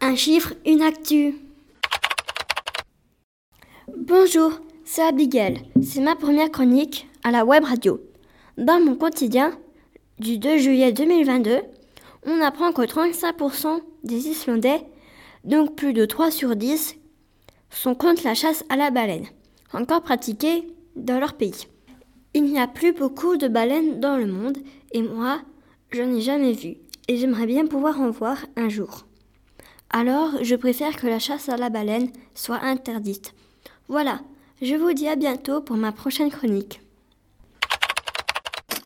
Un chiffre, une actu. Bonjour, c'est Abigail. C'est ma première chronique à la web radio. Dans mon quotidien du 2 juillet 2022, on apprend que 35% des Islandais, donc plus de 3 sur 10, sont contre la chasse à la baleine, encore pratiquée dans leur pays. Il n'y a plus beaucoup de baleines dans le monde et moi, je n'en ai jamais vu et j'aimerais bien pouvoir en voir un jour. Alors, je préfère que la chasse à la baleine soit interdite. Voilà, je vous dis à bientôt pour ma prochaine chronique.